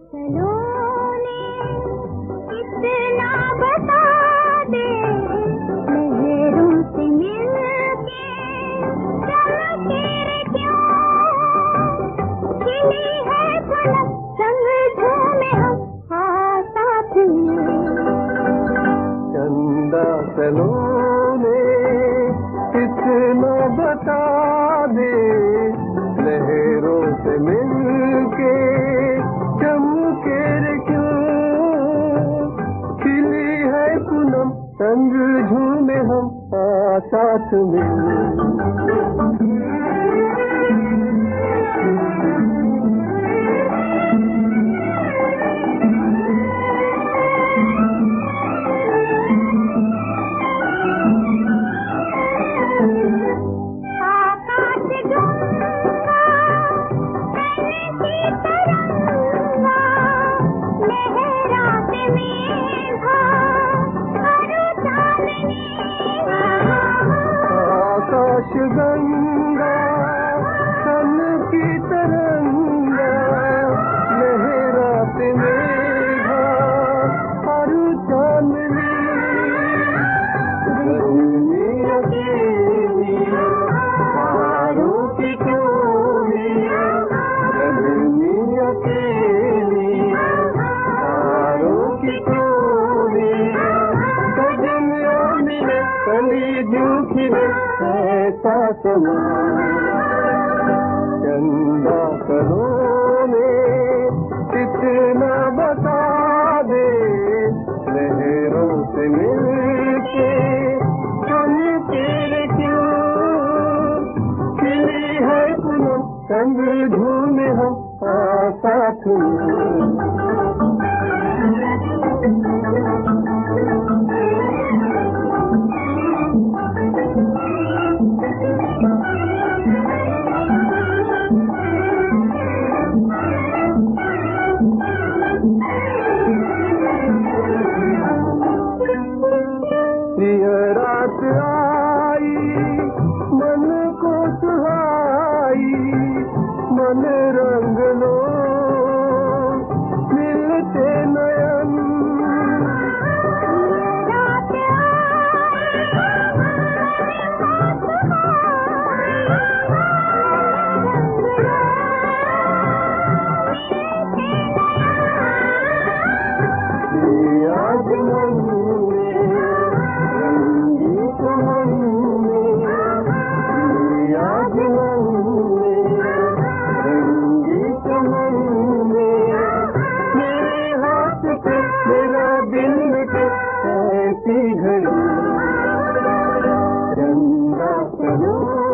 सलोने कितना बता दे, लहरों से मिलके चमके रे क्यों, खिली है पलक संग झूमे हम साथ में। चंदा सलोने कितना बता दे, लहरों से मिलके चमके रे क्यों, खिली है पूनम संग झूमे हम साथ में। आकाश गंगा सन की तरंगा, लहराते मेघा हर चांदनी, रजनी अकेली तारों की टोली, रजनी अकेली तारों की टोली, सजनिया मिले कली झूठी ऐसा समा। चंदा सलोने कितना बता दे, लहरों से मिलके चमके रे क्यों, खिली है पूनम संग झूमे हम साथ में। ये रात आई मन को सुहाई, मन रंग लो मिलते नयन, रात आज मन में रंगीत मन में, आज मन में रंगीत मन में, मेरे हाथ पे मेरा दिल के ऐसी घड़ी। चंदा सलोने